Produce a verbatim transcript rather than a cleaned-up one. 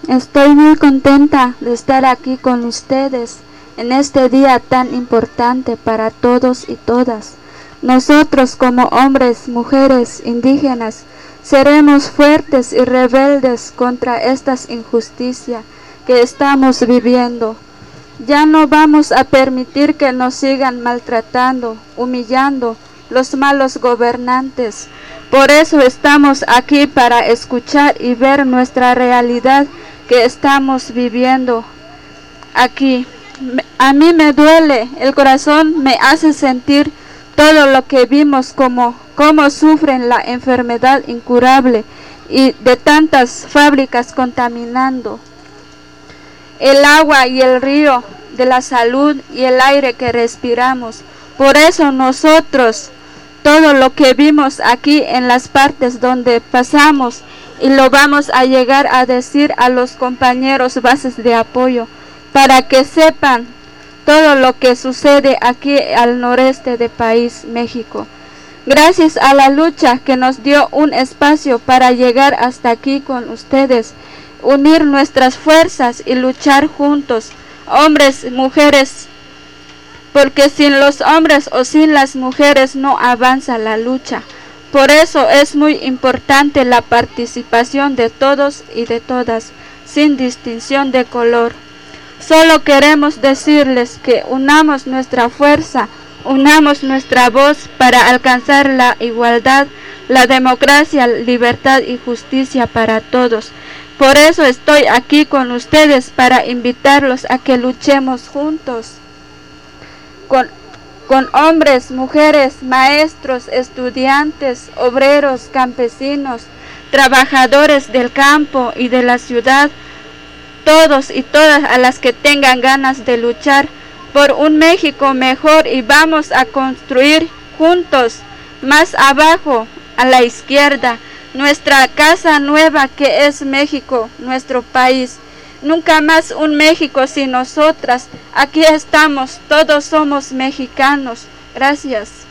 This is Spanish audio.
Estoy muy contenta de estar aquí con ustedes en este día tan importante para todos y todas. Nosotros como hombres, mujeres, indígenas, seremos fuertes y rebeldes contra esta injusticia que estamos viviendo. Ya no vamos a permitir que nos sigan maltratando, humillando los malos gobernantes. Por eso estamos aquí para escuchar y ver nuestra realidad que estamos viviendo aquí. A mí me duele, el corazón me hace sentir todo lo que vimos, como cómo sufren la enfermedad incurable y de tantas fábricas contaminando el agua y el río de la salud y el aire que respiramos. Por eso nosotros, todo lo que vimos aquí en las partes donde pasamos, y lo vamos a llegar a decir a los compañeros bases de apoyo, para que sepan todo lo que sucede aquí al noreste del país, México. Gracias a la lucha que nos dio un espacio para llegar hasta aquí con ustedes, unir nuestras fuerzas y luchar juntos, hombres y mujeres, porque sin los hombres o sin las mujeres no avanza la lucha. Por eso es muy importante la participación de todos y de todas, sin distinción de color. Solo queremos decirles que unamos nuestra fuerza, unamos nuestra voz para alcanzar la igualdad, la democracia, libertad y justicia para todos. Por eso estoy aquí con ustedes para invitarlos a que luchemos juntos con, con hombres, mujeres, maestros, estudiantes, obreros, campesinos, trabajadores del campo y de la ciudad, todos y todas a las que tengan ganas de luchar por un México mejor, y vamos a construir juntos, más abajo a la izquierda, nuestra casa nueva que es México, nuestro país. Nunca más un México sin nosotras. Aquí estamos, todos somos mexicanos. Gracias.